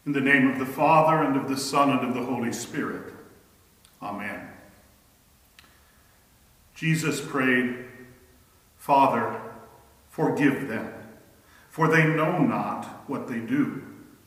In the name of the Father, and of the Son, and of the Holy Spirit. Amen. Jesus prayed, "Father, forgive them, for they know not what they do."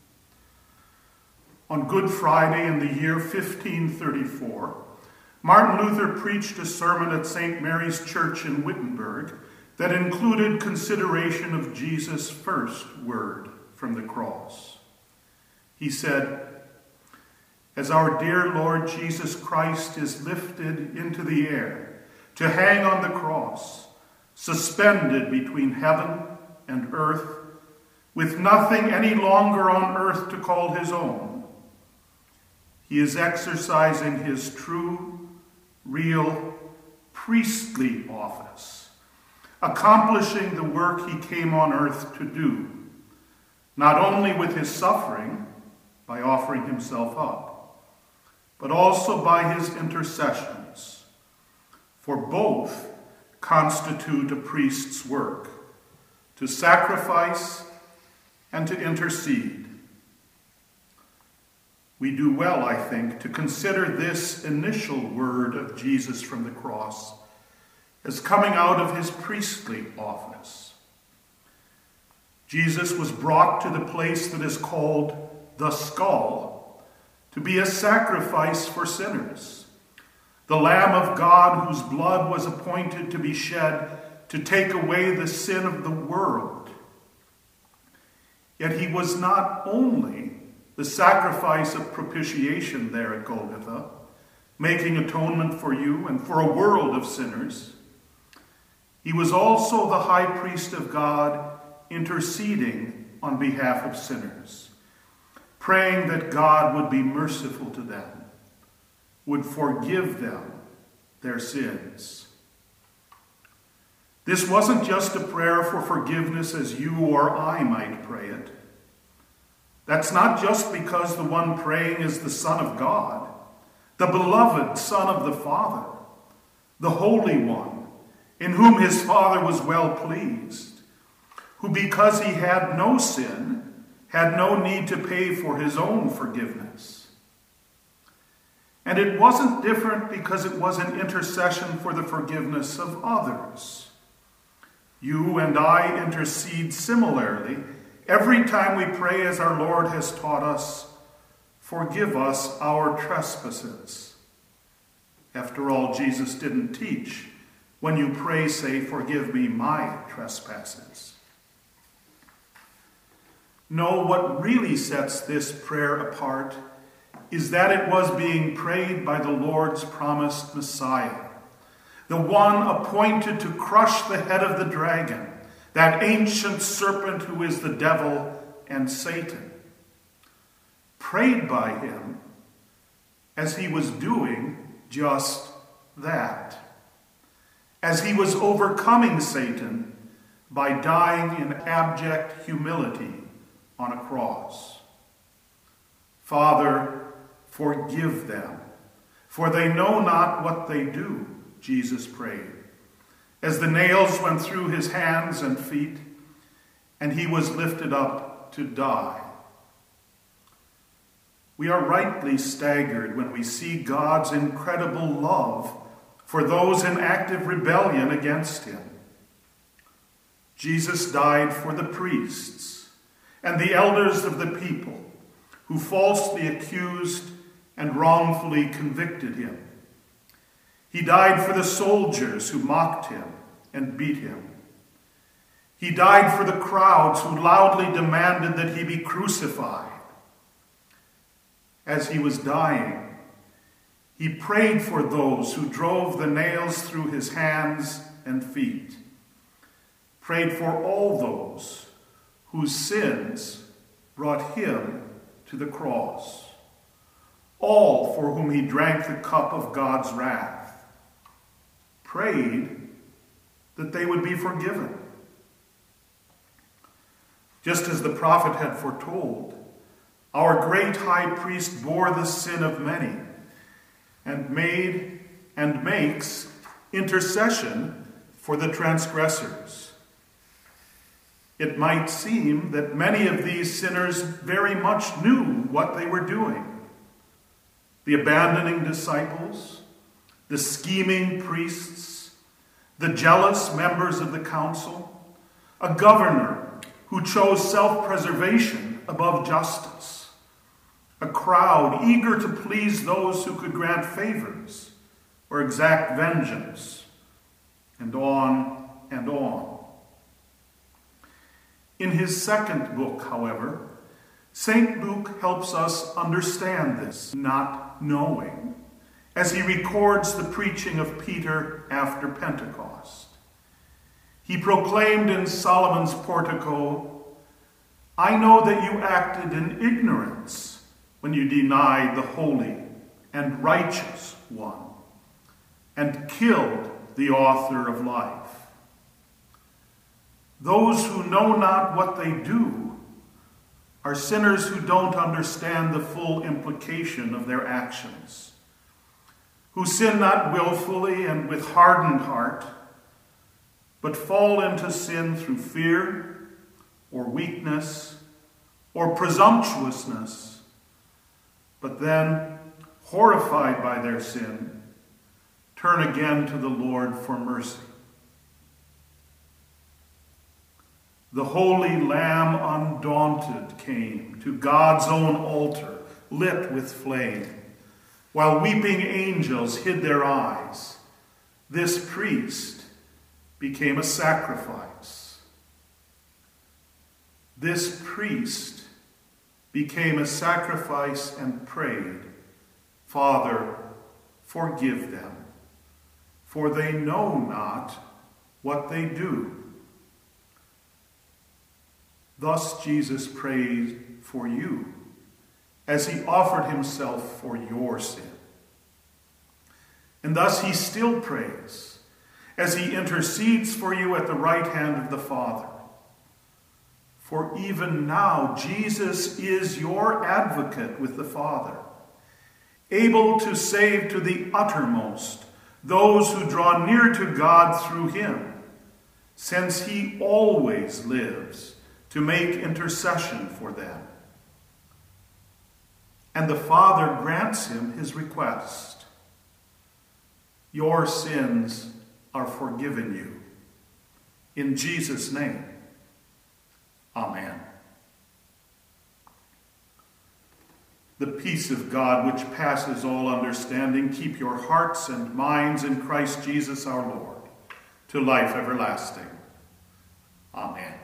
On Good Friday in the year 1534, Martin Luther preached a sermon at St. Mary's Church in Wittenberg that included consideration of Jesus' first word from the cross. He said, "As our dear Lord Jesus Christ is lifted into the air to hang on the cross, suspended between heaven and earth, with nothing any longer on earth to call his own, he is exercising his true, real, priestly office, accomplishing the work he came on earth to do, not only with his suffering, by offering himself up, but also by his intercessions, for both constitute a priest's work, to sacrifice and to intercede." We do well, I think, to consider this initial word of Jesus from the cross as coming out of his priestly office. Jesus was brought to the place that is called the skull, to be a sacrifice for sinners, the Lamb of God whose blood was appointed to be shed to take away the sin of the world. Yet he was not only the sacrifice of propitiation there at Golgotha, making atonement for you and for a world of sinners. He was also the high priest of God, interceding on behalf of sinners, praying that God would be merciful to them, would forgive them their sins. This wasn't just a prayer for forgiveness as you or I might pray it. That's not just because the one praying is the Son of God, the beloved Son of the Father, the Holy One, in whom his Father was well pleased, who because he had no sin, had no need to pay for his own forgiveness. And it wasn't different because it was an intercession for the forgiveness of others. You and I intercede similarly every time we pray as our Lord has taught us, "Forgive us our trespasses." After all, Jesus didn't teach, when you pray, say, "Forgive me my trespasses." No, what really sets this prayer apart is that it was being prayed by the Lord's promised Messiah, the one appointed to crush the head of the dragon, that ancient serpent who is the devil and Satan. Prayed by him as he was doing just that, as he was overcoming Satan by dying in abject humility on a cross. "Father, forgive them, for they know not what they do," Jesus prayed, as the nails went through his hands and feet, and he was lifted up to die. We are rightly staggered when we see God's incredible love for those in active rebellion against him. Jesus died for the priests and the elders of the people who falsely accused and wrongfully convicted him. He died for the soldiers who mocked him and beat him. He died for the crowds who loudly demanded that he be crucified. As he was dying, he prayed for those who drove the nails through his hands and feet, prayed for all those whose sins brought him to the cross, all for whom he drank the cup of God's wrath, prayed that they would be forgiven. Just as the prophet had foretold, our great high priest bore the sin of many and made and makes intercession for the transgressors. It might seem that many of these sinners very much knew what they were doing. The abandoning disciples, the scheming priests, the jealous members of the council, a governor who chose self-preservation above justice, a crowd eager to please those who could grant favors or exact vengeance, and on and on. In his second book, however, St. Luke helps us understand this not knowing as he records the preaching of Peter after Pentecost. He proclaimed in Solomon's portico, "I know that you acted in ignorance when you denied the Holy and Righteous One and killed the author of life. Those who know not what they do are sinners who don't understand the full implication of their actions, who sin not willfully and with hardened heart, but fall into sin through fear or weakness or presumptuousness, but then, horrified by their sin, turn again to the Lord for mercy. The Holy Lamb undaunted came to God's own altar, lit with flame. While weeping angels hid their eyes, this priest became a sacrifice. This priest became a sacrifice and prayed, "Father, forgive them, for they know not what they do." Thus Jesus prayed for you as he offered himself for your sin. And thus he still prays as he intercedes for you at the right hand of the Father. For even now Jesus is your advocate with the Father, able to save to the uttermost those who draw near to God through him, since he always lives to make intercession for them. And the Father grants him his request. Your sins are forgiven you. In Jesus' name, amen. The peace of God, which passes all understanding, keep your hearts and minds in Christ Jesus our Lord, to life everlasting. Amen.